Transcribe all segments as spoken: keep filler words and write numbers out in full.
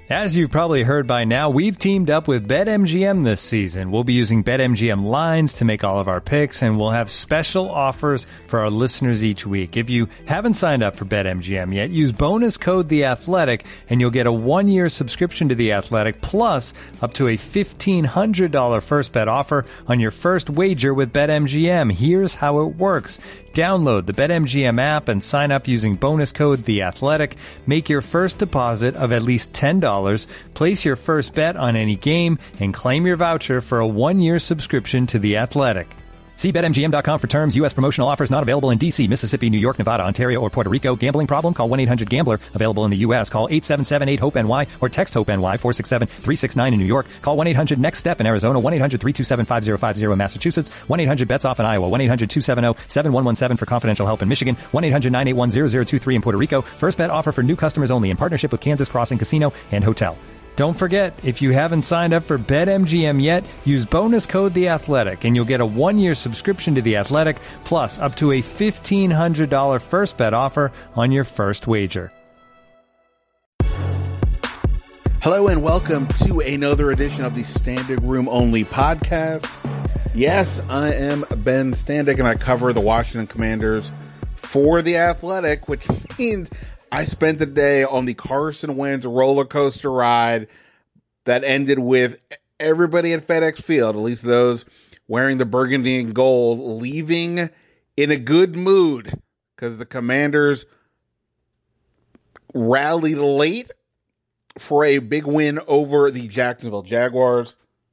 As you've probably heard by now, we've teamed up with BetMGM this season. We'll be using BetMGM lines to make all of our picks, and we'll have special offers for our listeners each week. If you haven't signed up for BetMGM yet, use bonus code The Athletic, and you'll get a one-year subscription to The Athletic, plus up to a fifteen hundred dollars first bet offer on your first wager with BetMGM. Here's how it works. Download the BetMGM app and sign up using bonus code The Athletic. Make your first deposit of at least ten dollars. Place your first bet on any game and claim your voucher for a one-year subscription to The Athletic. See Bet M G M dot com for terms. U S promotional offers not available in D C, Mississippi, New York, Nevada, Ontario, or Puerto Rico. Gambling problem? Call one eight hundred gambler. Available in the U S. Call eight seven seven eight hope N Y or text HOPE-NY four six seven three six nine in New York. Call one eight hundred next step in Arizona. one eight hundred three two seven five zero five zero in Massachusetts. one eight hundred bets off in Iowa. one eight hundred two seven zero seven one one seven for confidential help in Michigan. one eight hundred nine eight one zero zero two three in Puerto Rico. First bet offer for new customers only in partnership with Kansas Crossing Casino and Hotel. Don't forget, if you haven't signed up for BetMGM yet, use bonus code The Athletic, and you'll get a one-year subscription to The Athletic, plus up to a fifteen hundred dollars first bet offer on your first wager. Hello and welcome to another edition of the Standing Room Only podcast. Yes, I am Ben Standig, and I cover the Washington Commanders for The Athletic, which means I spent the day on the Carson Wentz roller coaster ride that ended with everybody at FedEx Field, at least those wearing the burgundy and gold, leaving in a good mood because the Commanders rallied late for a big win over the Jacksonville Jaguars.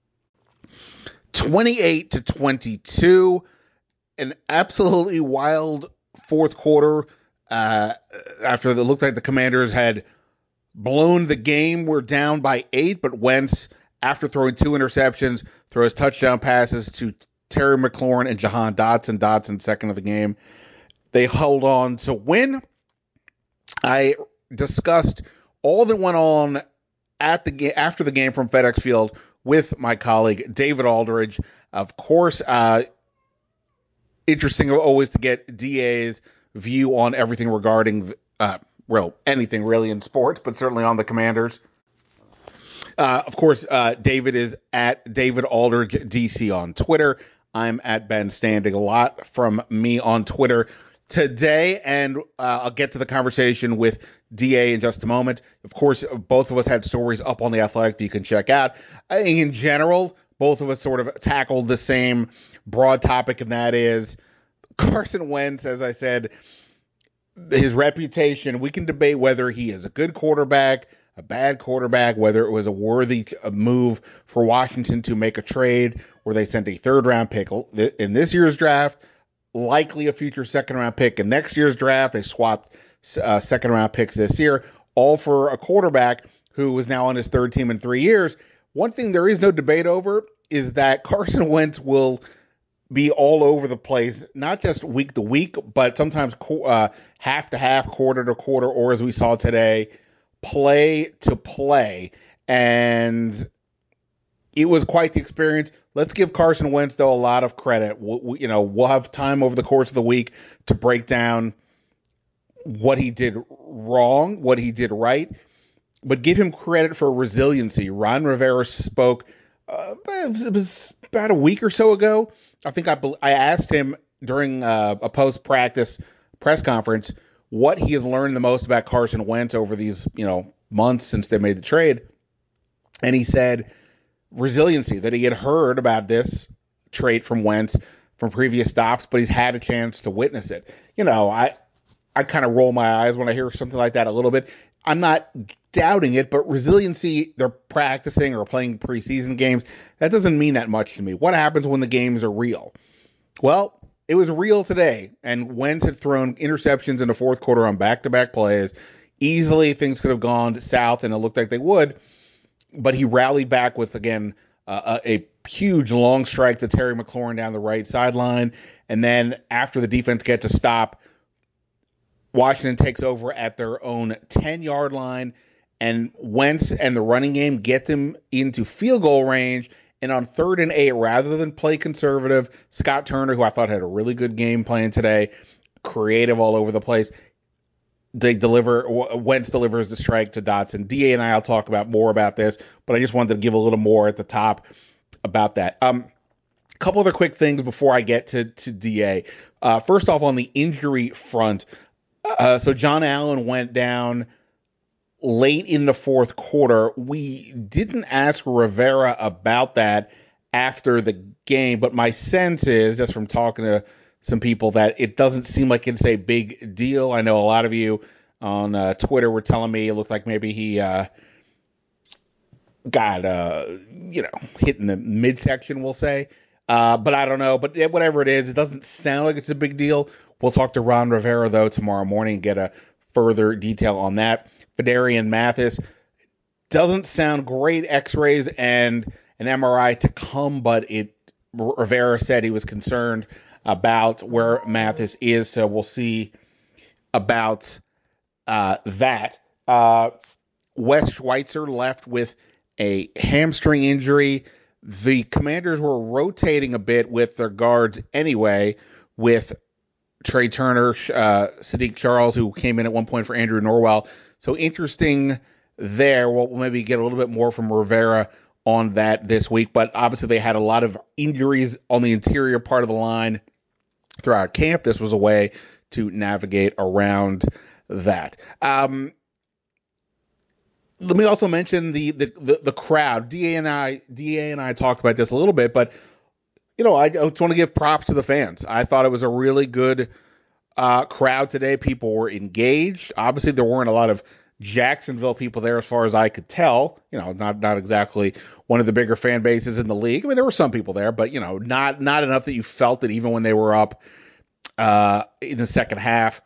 twenty-eight to twenty-two, an absolutely wild fourth quarter. Uh, after it looked like the Commanders had blown the game, we're down by eight, but Wentz, after throwing two interceptions, throws touchdown passes to Terry McLaurin and Jahan Dotson. Dotson second of the game. They hold on to win. I discussed all that went on at the ga- after the game from FedEx Field with my colleague David Aldridge. Of course, uh, interesting always to get D A's view on everything regarding, uh, well, anything really in sports, but certainly on the Commanders. Uh, of course, uh, David is at David Aldridge D C on Twitter. I'm at Ben Standig. A lot from me on Twitter today, and uh, I'll get to the conversation with D A in just a moment. Of course, both of us had stories up on The Athletic that you can check out. I think in general, both of us sort of tackled the same broad topic, and that is Carson Wentz, as I said, his reputation. We can debate whether he is a good quarterback, a bad quarterback, whether it was a worthy move for Washington to make a trade where they sent a third-round pick in this year's draft, likely a future second-round pick in next year's draft. They swapped uh, second-round picks this year, all for a quarterback who is now on his third team in three years. One thing there is no debate over is that Carson Wentz will be all over the place, not just week to week, but sometimes uh, half to half, quarter to quarter, or as we saw today, play to play. And it was quite the experience. Let's give Carson Wentz, though, a lot of credit. We, we, you know, we'll have time over the course of the week to break down what he did wrong, what he did right, but give him credit for resiliency. Ron Rivera spoke uh, it was about a week or so ago. I think I, I asked him during uh, a post-practice press conference what he has learned the most about Carson Wentz over these, you know, months since they made the trade. And he said resiliency, that he had heard about this trait from Wentz from previous stops, but he's had a chance to witness it. You know, I I kind of roll my eyes when I hear something like that a little bit. I'm not doubting it, but resiliency, they're practicing or playing preseason games. That doesn't mean that much to me. What happens when the games are real? Well, it was real today, and Wentz had thrown interceptions in the fourth quarter on back-to-back plays. Easily, things could have gone south, and it looked like they would, but he rallied back with, again, uh, a, a huge long strike to Terry McLaurin down the right sideline, and then after the defense gets a stop, Washington takes over at their own ten-yard line, and Wentz and the running game get them into field goal range. And on third and eight, rather than play conservative, Scott Turner, who I thought had a really good game playing today, creative all over the place, they deliver, Wentz delivers the strike to Dotson. D A and I will talk about more about this, but I just wanted to give a little more at the top about that. Um, a couple other quick things before I get to, to D A. Uh, first off, on the injury front, uh, so John Allen went down late in the fourth quarter. We didn't ask Rivera about that after the game, but my sense is, just from talking to some people, that it doesn't seem like it's a big deal. I know a lot of you on uh, Twitter were telling me it looked like maybe he uh, got, uh, you know, hit in the midsection, we'll say. Uh, but I don't know. But whatever it is, it doesn't sound like it's a big deal. We'll talk to Ron Rivera, though, tomorrow morning and get a further detail on that. Phidarian Mathis doesn't sound great. X-rays and an M R I to come, but it Rivera said he was concerned about where Mathis is, so we'll see about uh, that. Uh, Wes Schweitzer left with a hamstring injury. The Commanders were rotating a bit with their guards anyway, with Trey Turner, uh, Sadiq Charles, who came in at one point for Andrew Norwell. So interesting there. We'll maybe get a little bit more from Rivera on that this week, but obviously they had a lot of injuries on the interior part of the line throughout camp. This was a way to navigate around that. Um, let me also mention the, the, the, the crowd. D A and I, D A and I talked about this a little bit, but you know, I, I just want to give props to the fans. I thought it was a really good uh, crowd today. People were engaged. Obviously, there weren't a lot of Jacksonville people there, as far as I could tell. You know, not not exactly one of the bigger fan bases in the league. I mean, there were some people there, but you know, not not enough that you felt it even when they were up uh, in the second half.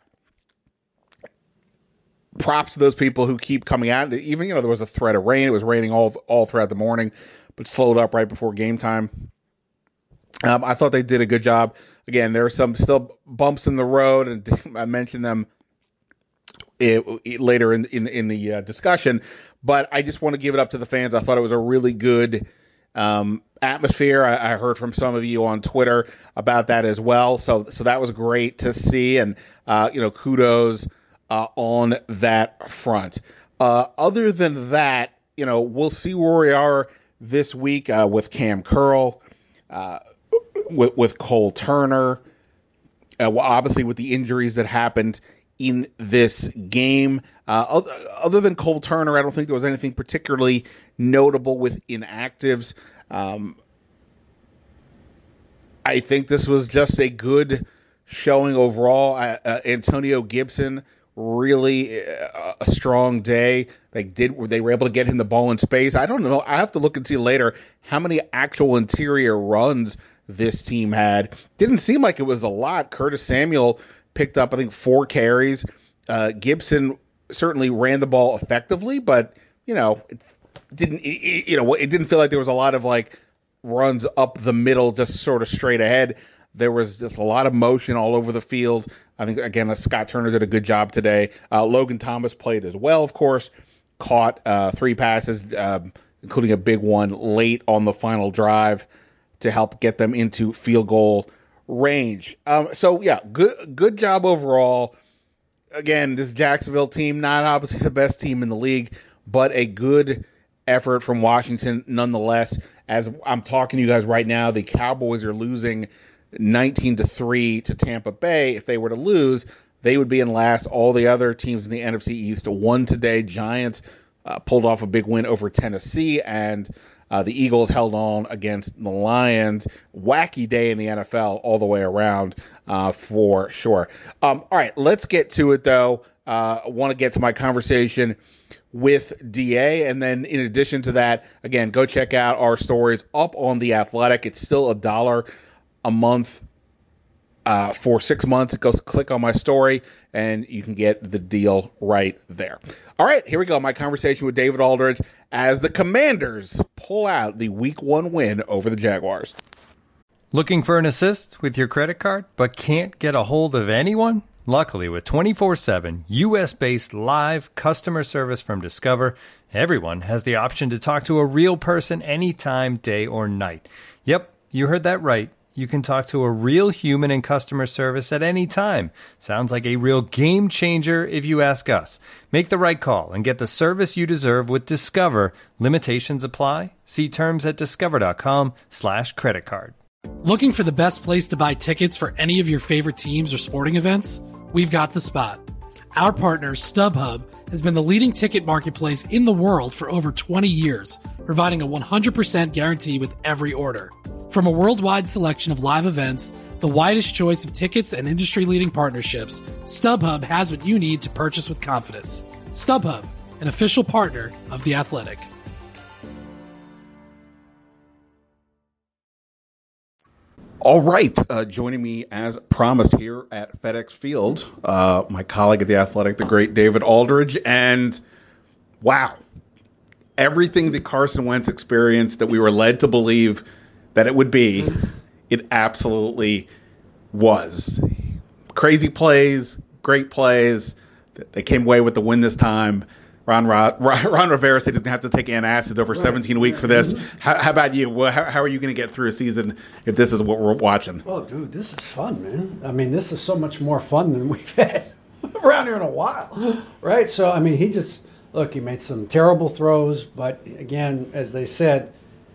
Props to those people who keep coming out. Even, you know, there was a threat of rain. It was raining all all throughout the morning, but slowed up right before game time. Um, I thought they did a good job. Again, there are some still bumps in the road, and I mentioned them it, it, later in in, in the uh, discussion. But I just want to give it up to the fans. I thought it was a really good um, atmosphere. I, I heard from some of you on Twitter about that as well. So so that was great to see, and uh, you know, kudos uh, on that front. Uh, other than that, you know, we'll see where we are this week uh, with Cam Curl. Uh, With, with Cole Turner, uh, well, obviously with the injuries that happened in this game. Uh, other, other than Cole Turner, I don't think there was anything particularly notable with inactives. Um, I think this was just a good showing overall. Uh, uh, Antonio Gibson, really uh, a strong day. They did. They were able to get him the ball in space. I don't know. I have to look and see later how many actual interior runs this team had. Didn't seem like it was a lot. Curtis Samuel picked up, I think, four carries. Uh, Gibson certainly ran the ball effectively, but you know, it didn't. It, you know, it didn't feel like there was a lot of like runs up the middle, just sort of straight ahead. There was just a lot of motion all over the field. I think, again, Scott Turner did a good job today. Uh, Logan Thomas played as well, of course. Caught uh, three passes, uh, including a big one late on the final drive to help get them into field goal range. Um, so, yeah, good good job overall. Again, this Jacksonville team, not obviously the best team in the league, but a good effort from Washington nonetheless. As I'm talking to you guys right now, the Cowboys are losing nineteen to three to Tampa Bay. If they were to lose, they would be in last. All the other teams in the N F C East won today. Giants uh, pulled off a big win over Tennessee, and uh, the Eagles held on against the Lions. Wacky day in the N F L all the way around uh, for sure. Um, all right, let's get to it, though. Uh, I want to get to my conversation with D A, and then in addition to that, again, go check out our stories up on The Athletic. It's still a dollar a month uh, for six months. Go click on my story, and you can get the deal right there. All right, here we go. My conversation with David Aldridge as the Commanders pull out the Week One win over the Jaguars. Looking for an assist with your credit card, but can't get a hold of anyone? Luckily, with twenty-four seven U S-based live customer service from Discover, everyone has the option to talk to a real person anytime, day or night. Yep, you heard that right. You can talk to a real human in customer service at any time. Sounds like a real game changer if you ask us. Make the right call and get the service you deserve with Discover. Limitations apply. See terms at discover.com slash credit card. Looking for the best place to buy tickets for any of your favorite teams or sporting events? We've got the spot. Our partner, StubHub, has been the leading ticket marketplace in the world for over twenty years, providing a one hundred percent guarantee with every order. From a worldwide selection of live events, the widest choice of tickets, and industry-leading partnerships, StubHub has what you need to purchase with confidence. StubHub, an official partner of The Athletic. All right, uh, joining me as promised here at FedEx Field, uh, my colleague at The Athletic, the great David Aldridge, and wow, everything that Carson Wentz experienced that we were led to believe that it would be, it absolutely was. Crazy plays, great plays. They came away with the win this time. Ron, Ron, Ron Rivera said he didn't have to take antacids over right. seventeen weeks for this. How, how about you? How, how are you going to get through a season if this is what we're watching? Well, dude, this is fun, man. I mean, this is so much more fun than we've had around here in a while, right? So, I mean, he just, look, he made some terrible throws, but again, as they said,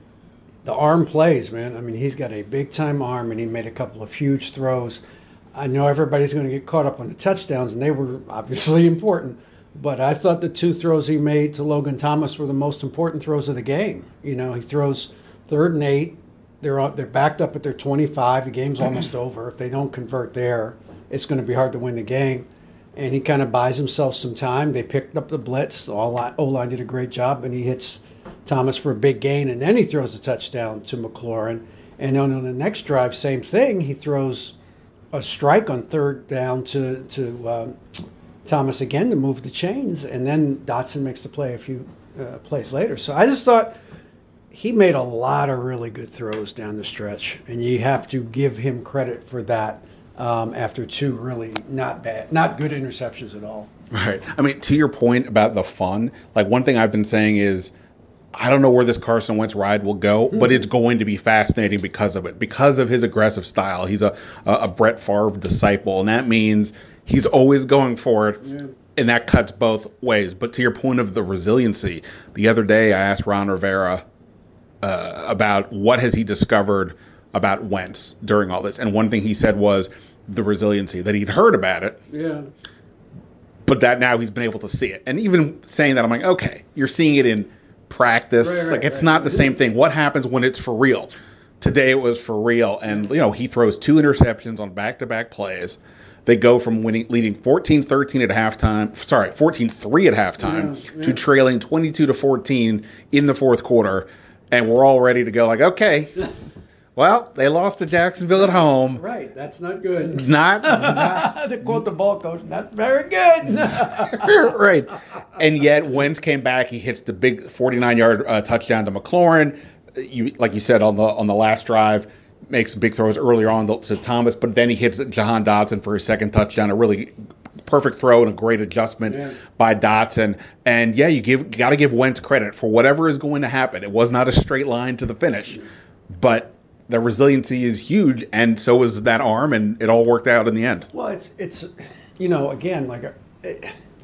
the arm plays, man. I mean, he's got a big-time arm, and he made a couple of huge throws. I know everybody's going to get caught up on the touchdowns, and they were obviously important. But I thought the two throws he made to Logan Thomas were the most important throws of the game. You know, he throws third and eight. They're up, they're backed up at their twenty-five. The game's almost over. If they don't convert there, it's going to be hard to win the game. And he kind of buys himself some time. They picked up the blitz. The O-line did a great job, and he hits Thomas for a big gain. And then he throws a touchdown to McLaurin. And then on the next drive, same thing. He throws a strike on third down to to um, Thomas again to move the chains, and then Dotson makes the play a few uh, plays later. So I just thought he made a lot of really good throws down the stretch, and you have to give him credit for that um, after two really not bad, not good interceptions at all. Right. I mean, to your point about the fun, like one thing I've been saying is I don't know where this Carson Wentz ride will go, mm-hmm. but it's going to be fascinating because of it, because of his aggressive style. He's a, a, a Brett Favre disciple, and that means he's always going for it, yeah. and that cuts both ways. But to your point of the resiliency, the other day I asked Ron Rivera uh, about what has he discovered about Wentz during all this, and one thing he said was the resiliency, that he'd heard about it, yeah. but that now he's been able to see it. And even saying that, I'm like, okay, you're seeing it in practice. Right, right, like it's right, not right. the same thing. What happens when it's for real? Today it was for real, and you know he throws two interceptions on back-to-back plays. They go from winning, leading fourteen thirteen at halftime, sorry, fourteen three at halftime, yeah, yeah. to trailing twenty-two to fourteen in the fourth quarter, and we're all ready to go like, okay, well, they lost to Jacksonville at home. Right, that's not good. Not, not to quote the ball coach, not very good. Right, and yet Wentz came back. He hits the big forty-nine-yard uh, touchdown to McLaurin. You, like you said on the on the last drive. Makes some big throws earlier on to Thomas, but then he hits Jahan Dotson for his second touchdown. A really perfect throw and a great adjustment yeah. by Dotson. And yeah, you give got to give Wentz credit for whatever is going to happen. It was not a straight line to the finish, but the resiliency is huge, and so is that arm, and it all worked out in the end. Well, it's it's you know again like a, it,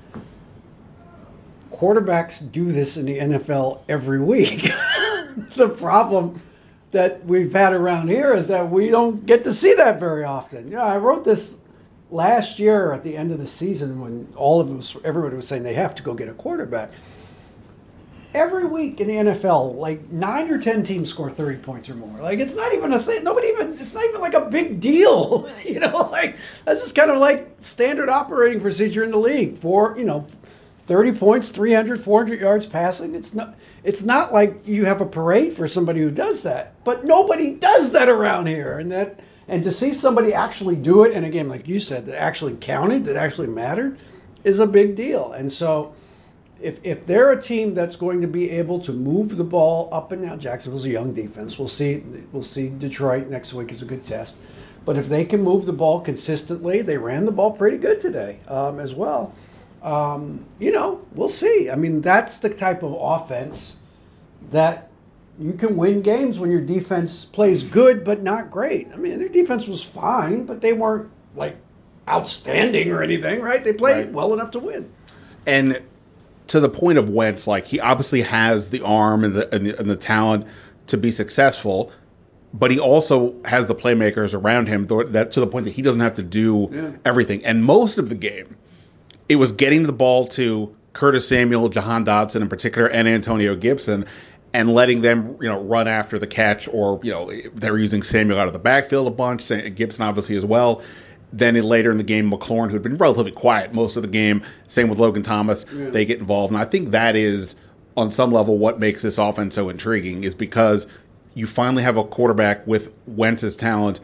quarterbacks do this in the N F L every week. The problem that we've had around here is that we don't get to see that very often. You know, I wrote this last year at the end of the season when all of us, everybody was saying they have to go get a quarterback. Every week in the N F L, like nine or ten teams score thirty points or more. Like it's not even a thing. Nobody even. It's not even like a big deal. You know, like that's just kind of like standard operating procedure in the league. For you know, thirty points, three hundred, four hundred yards passing. It's not. It's not like you have a parade for somebody who does that, but nobody does that around here. And that, and to see somebody actually do it, and again, like you said, that actually counted, that actually mattered, is a big deal. And so, if if they're a team that's going to be able to move the ball up and down, Jacksonville's a young defense. We'll see. We'll see Detroit next week is a good test. But if they can move the ball consistently, they ran the ball pretty good today um, as well. Um, you know, we'll see. I mean, that's the type of offense that you can win games when your defense plays good but not great. I mean, their defense was fine, but they weren't like outstanding or anything, right? They played Right. well enough to win. And to the point of Wentz, like he obviously has the arm and the, and the and the talent to be successful, but he also has the playmakers around him that to the point that he doesn't have to do Yeah. everything. And most of the game, it was getting the ball to Curtis Samuel, Jahan Dotson in particular, and Antonio Gibson, and letting them, you know, run after the catch, or, you know, they were using Samuel out of the backfield a bunch, Gibson obviously as well. Then later in the game, McLaurin, who had been relatively quiet most of the game, same with Logan Thomas, Yeah. they get involved. And I think that is, on some level, what makes this offense so intriguing, is because you finally have a quarterback with Wentz's talent,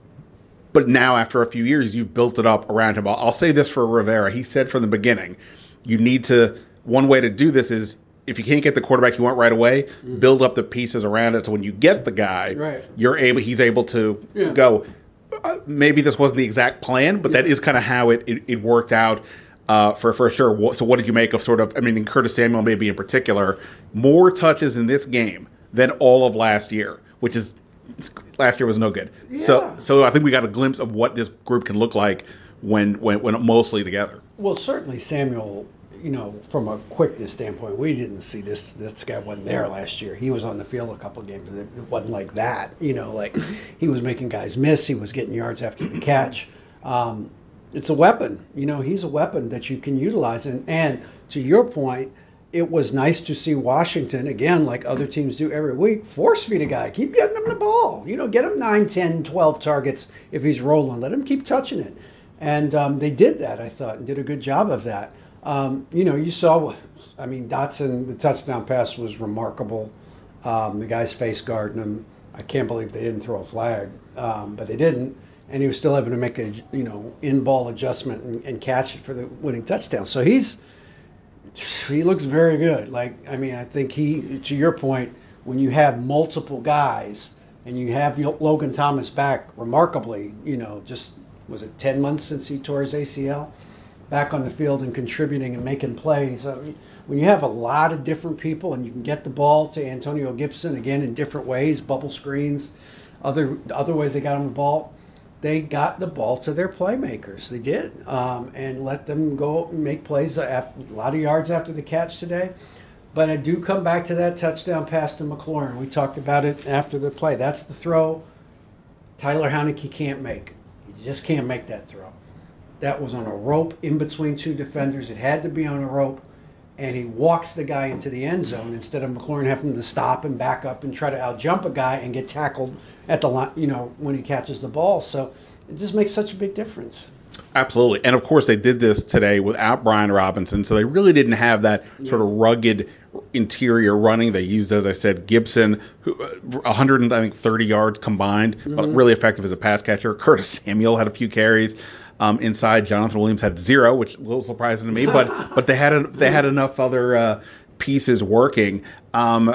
but now after a few years, you've built it up around him. I'll, I'll say this for Rivera. He said from the beginning, you need to, one way to do this is, if you can't get the quarterback you want right away, mm-hmm. build up the pieces around it. So when you get the guy, right. you're able, he's able to yeah. go. Uh, maybe this wasn't the exact plan, but yeah. that is kind of how it, it, it worked out uh, for for sure. So what did you make of sort of, I mean, in Curtis Samuel maybe in particular, more touches in this game than all of last year, which is, last year was no good. Yeah. So so I think we got a glimpse of what this group can look like when when, when mostly together. Well, certainly Samuel, you know, from a quickness standpoint, we didn't see this. This guy wasn't there last year. He was on the field a couple of games. It wasn't like that. You know, like he was making guys miss. He was getting yards after the catch. Um, it's a weapon. You know, he's a weapon that you can utilize. And, and to your point, it was nice to see Washington, again, like other teams do every week, force feed a guy. Keep getting him the ball. You know, get him nine, ten, twelve targets if he's rolling. Let him keep touching it. And um, they did that, I thought, and did a good job of that. Um, you know, you saw, I mean, Dotson, the touchdown pass was remarkable. Um, the guy's face guarding him. I can't believe they didn't throw a flag, um, but they didn't. And he was still able to make a, you know, in-ball adjustment and, and catch it for the winning touchdown. So he's, he looks very good. Like, I mean, I think he, to your point, when you have multiple guys and you have Logan Thomas back remarkably, you know, just, was it ten months since he tore his A C L? Back on the field and contributing and making plays. I mean, when you have a lot of different people and you can get the ball to Antonio Gibson, again, in different ways, bubble screens, other other ways they got him the ball, they got the ball to their playmakers. They did. Um, and let them go and make plays, after, a lot of yards after the catch today. But I do come back to that touchdown pass to McLaurin. We talked about it after the play. That's the throw Tyler Heineke can't make. He just can't make that throw. That was on a rope in between two defenders. It had to be on a rope. And he walks the guy into the end zone instead of McLaurin having to stop and back up and try to out-jump a guy and get tackled at the line, you know, when he catches the ball. So it just makes such a big difference. Absolutely. And, of course, they did this today without Brian Robinson, so they really didn't have that yeah. sort of rugged interior running. They used, as I said, Gibson, who, uh, one hundred thirty yards combined, mm-hmm. but really effective as a pass catcher. Curtis Samuel had a few carries. Um, inside, Jonathan Williams had zero, which is a little surprising to me, but but they had a, they had enough other uh, pieces working. Um,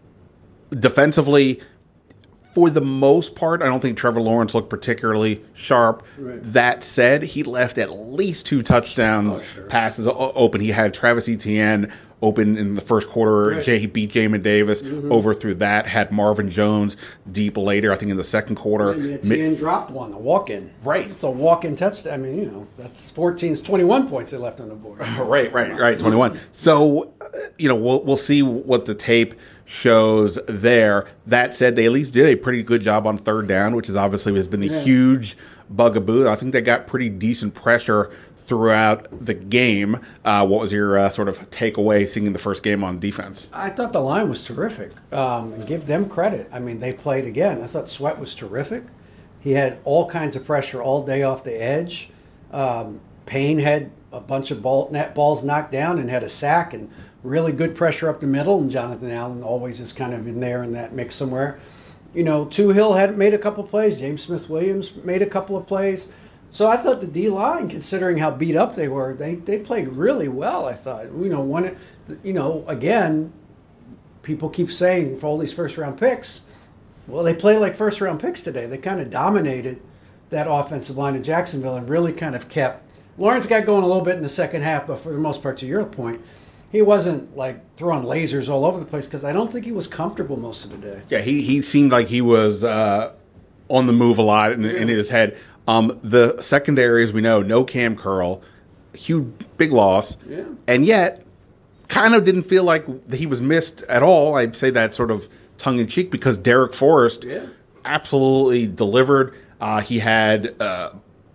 defensively, for the most part, I don't think Trevor Lawrence looked particularly sharp. Right. That said, he left at least two touchdowns oh, sure. passes open. He had Travis Etienne open in the first quarter. Right. Jay, he beat Jamin Davis, mm-hmm. overthrew that, had Marvin Jones deep later, I think in the second quarter. And Etienne Mi- dropped one, a walk-in. Right. It's a walk-in touchdown. I mean, you know, that's fourteen, twenty-one points they left on the board. right, right, right, twenty-one. So, you know, we'll we'll see what the tape shows there. That said, they at least did a pretty good job on third down, which is obviously has been a yeah. huge bugaboo. I think they got pretty decent pressure throughout the game. Uh, what was your uh, sort of takeaway seeing the first game on defense? I thought the line was terrific, um, and give them credit. I mean, they played again. I thought Sweat was terrific. He had all kinds of pressure all day off the edge. Um, Payne had a bunch of ball, net balls knocked down and had a sack, and really good pressure up the middle, and Jonathan Allen always is kind of in there in that mix somewhere. You know, Toohill had made a couple plays. James Smith-Williams made a couple of plays. So I thought the D-line, considering how beat up they were, they, they played really well, I thought. You know, when, you know, again, people keep saying for all these first-round picks, well, they play like first-round picks today. They kind of dominated that offensive line of Jacksonville and really kind of kept – Lawrence got going a little bit in the second half, but for the most part, to your point, he wasn't like throwing lasers all over the place because I don't think he was comfortable most of the day. Yeah, he, he seemed like he was uh, on the move a lot in, yeah. in his head. Um, the secondary, as we know, no Cam Curl, huge, big loss. Yeah. And yet, kind of didn't feel like he was missed at all. I'd say that sort of tongue-in-cheek because Derek Forrest yeah. absolutely delivered. Uh, he had uh,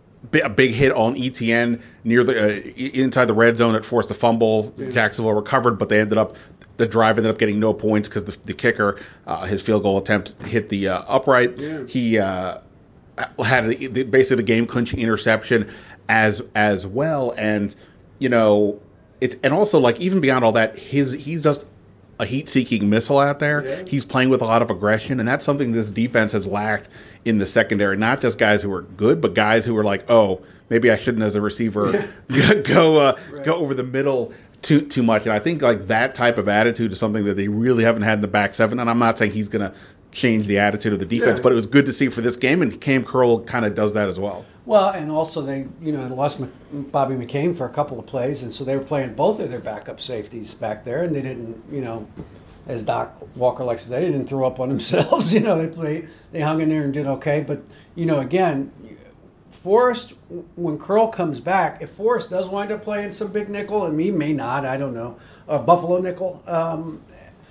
a big hit on E T N near the uh, inside the red zone that forced a fumble. Yeah. Jacksonville recovered, but they ended up the drive ended up getting no points because the, the kicker, uh, his field goal attempt hit the uh, upright. Yeah. He uh, had a, basically the game clinching interception as as well, and you know it's and also like even beyond all that, his he's just a heat-seeking missile out there. Yeah. He's playing with a lot of aggression, and that's something this defense has lacked in the secondary. Not just guys who are good, but guys who are like, oh, maybe I shouldn't as a receiver yeah. go uh, right. go over the middle too too much. And I think like that type of attitude is something that they really haven't had in the back seven. And I'm not saying he's going to change the attitude of the defense, yeah. but it was good to see for this game, and Cam Curl kind of does that as well. Well, and also they, you know, lost Bobby McCain for a couple of plays, and so they were playing both of their backup safeties back there, and they didn't, you know, as Doc Walker likes to say, they didn't throw up on themselves. You know, they played, they hung in there and did okay. But, you know, again, Forrest, when Curl comes back, if Forrest does wind up playing some big nickel, and he may not, I don't know, uh, Buffalo nickel, um,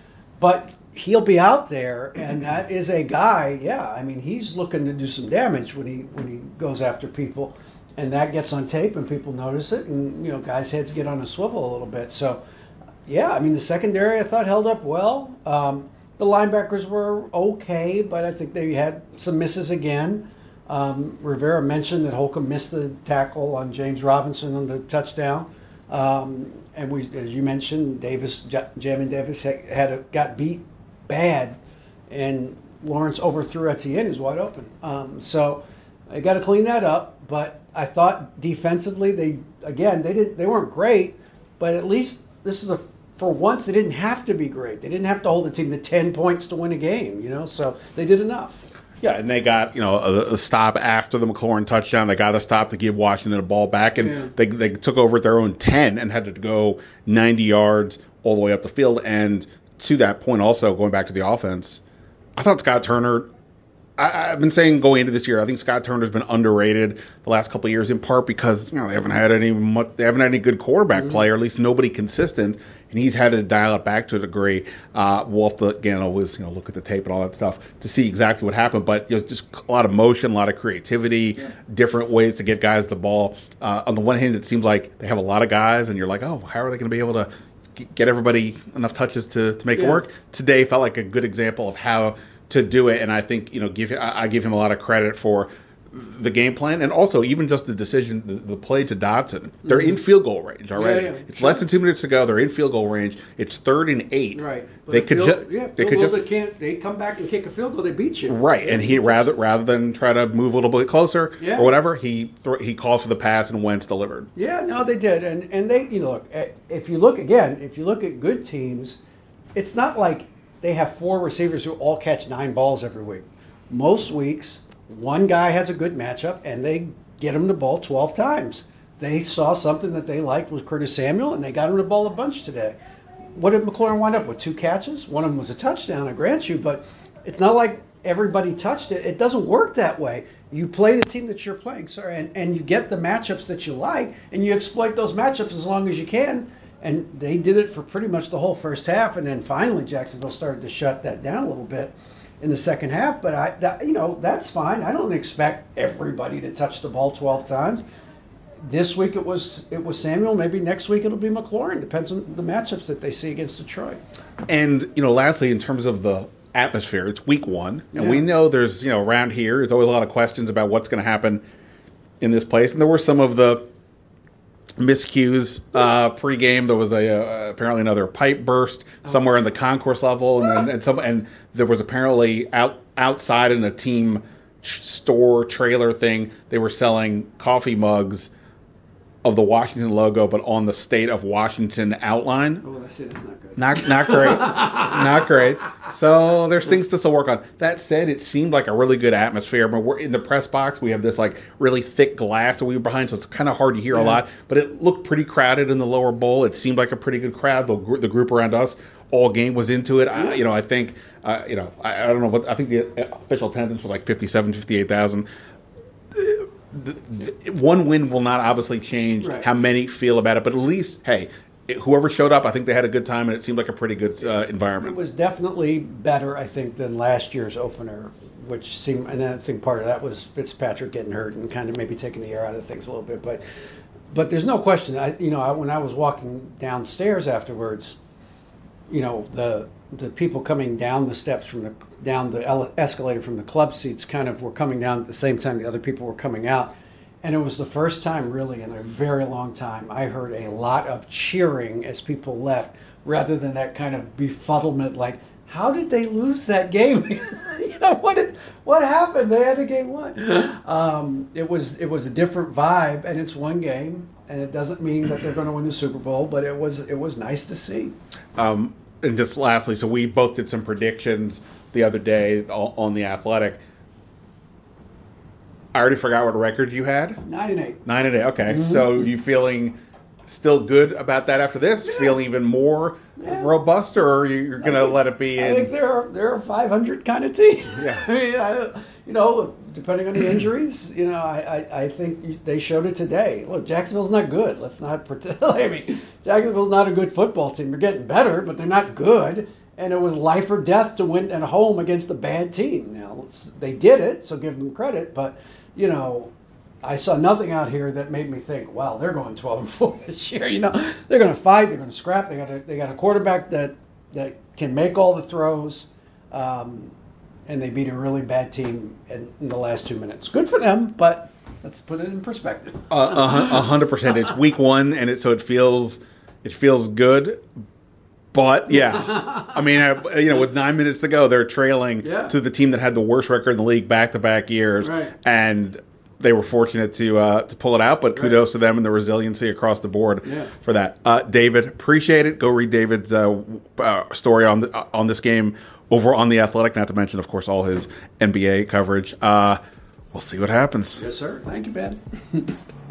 but he'll be out there, and that is a guy, yeah, I mean, he's looking to do some damage when he when he goes after people, and that gets on tape, and people notice it, and, you know, guys' heads get on a swivel a little bit. So, yeah, I mean, the secondary, I thought, held up well. Um, the linebackers were okay, but I think they had some misses again. Um, Rivera mentioned that Holcomb missed the tackle on James Robinson on the touchdown. Um, and we, as you mentioned, Davis, J- Jamin Davis had, had a, got beat bad, and Lawrence overthrew Etienne, who's wide open. Um, so I got to clean that up. But I thought defensively, they again they didn't they weren't great, but at least this is a for once they didn't have to be great. They didn't have to hold the team to ten points to win a game, you know. So they did enough. Yeah, and they got, you know, a, a stop after the McLaurin touchdown. They got a stop to give Washington a ball back, and yeah. they they took over at their own ten and had to go ninety yards all the way up the field. And to that point also, going back to the offense, I thought Scott Turner, I, I've been saying going into this year, I think Scott Turner's been underrated the last couple of years, in part because, you know, they haven't had any much, they haven't had any good quarterback mm-hmm. play, or at least nobody consistent. And he's had to dial it back to a degree. Uh, we'll have to, again, always, you know, look at the tape and all that stuff to see exactly what happened. But, you know, just a lot of motion, a lot of creativity, yeah. different ways to get guys the ball. Uh, on the one hand, it seems like they have a lot of guys, and you're like, oh, how are they going to be able to get everybody enough touches to, to make yeah. it work? Today felt like a good example of how to do it, and I think, you know, give I, I give him a lot of credit for the game plan, and also even just the decision, the, the play to Dotson. They're mm-hmm. in field goal range already. Yeah, yeah, it's sure. less than two minutes to go. They're in field goal range. It's third and eight. Right. But they could field, ju- yeah, they field could goals just they can't. They come back and kick a field goal. They beat you. Right. Yeah, and he rather rather than try to move a little bit closer yeah. or whatever, he th- he calls for the pass, and Wentz delivered. Yeah. No, they did, and and they, you know, look, if you look again, if you look at good teams, it's not like they have four receivers who all catch nine balls every week. Most weeks, one guy has a good matchup, and they get him the ball twelve times. They saw something that they liked was Curtis Samuel, and they got him the ball a bunch today. What did McLaurin wind up with? Two catches? One of them was a touchdown, I grant you, but it's not like everybody touched it. It doesn't work that way. You play the team that you're playing, sorry, and, and you get the matchups that you like, and you exploit those matchups as long as you can. And they did it for pretty much the whole first half, and then finally Jacksonville started to shut that down a little bit in the second half. But I, that, you know, that's fine. I don't expect everybody to touch the ball twelve times. This week it was it was Samuel. Maybe next week it'll be McLaurin. Depends on the matchups that they see against Detroit. And, you know, lastly, in terms of the atmosphere, it's week one, and yeah. we know there's, you know, around here, there's always a lot of questions about what's going to happen in this place. And there were some of the miscues uh, pregame. There was a uh, apparently another pipe burst somewhere in the concourse level, and then and some and there was apparently out outside in a team store trailer thing. They were selling coffee mugs of the Washington logo, but on the state of Washington outline. Oh, that's it. That's not good. Not not great, not great. So there's things to still work on. That said, it seemed like a really good atmosphere. I mean, we're in the press box. We have this like really thick glass that we were behind, so it's kind of hard to hear yeah. a lot. But it looked pretty crowded in the lower bowl. It seemed like a pretty good crowd. The, gr- the group around us all game was into it. I, you know, I think, uh, you know, I, I don't know what, I think the official attendance was like fifty-seven, fifty-eight thousand. The, the, one win will not obviously change right. how many feel about it, but at least, hey, it, whoever showed up, I think they had a good time, and it seemed like a pretty good uh, environment. It was definitely better, I think, than last year's opener, which seemed, and I think part of that was Fitzpatrick getting hurt and kind of maybe taking the air out of things a little bit, but but there's no question. I, you know, I, when I was walking downstairs afterwards, you know, the the people coming down the steps from the down the ele- escalator from the club seats kind of were coming down at the same time the other people were coming out, and it was the first time really in a very long time I heard a lot of cheering as people left, rather than that kind of befuddlement like, how did they lose that game? you know, what did, what happened? They had a game won. Um, it was it was a different vibe, and it's one game, and it doesn't mean that they're going to win the Super Bowl, but it was it was nice to see. Um, and just lastly, so we both did some predictions the other day on The Athletic. I already forgot what record you had. Nine and eight. Nine and eight. Okay, Mm-hmm. so you feeling still good about that after this? Yeah. Feeling even more yeah. robust, or you're going to let it be? In... I think they're they're a five hundred kind of team. Yeah. I mean, I, you know, depending on the injuries, you know, I, I, I think they showed it today. Look, Jacksonville's not good. Let's not pretend. I mean, Jacksonville's not a good football team. They're getting better, but they're not good. And it was life or death to win at home against a bad team. Now, they did it, so give them credit. But, you know, I saw nothing out here that made me think, wow, they're going twelve and four this year. You know, they're going to fight, they're going to scrap. They got a they got a quarterback that that can make all the throws, um, and they beat a really bad team in, in the last two minutes. Good for them, but let's put it in perspective. Uh, a hundred percent. It's week one, and it so it feels it feels good. But yeah, I mean, I, you know, with nine minutes to go, they're trailing yeah. to the team that had the worst record in the league back-to-back years, right. and they were fortunate to uh, to pull it out. But kudos right. to them and the resiliency across the board yeah. for that. Uh, David, appreciate it. Go read David's uh, uh, story on the, uh, on this game over on The Athletic. Not to mention, of course, all his N B A coverage. Uh, we'll see what happens. Yes, sir. Thank you, Ben.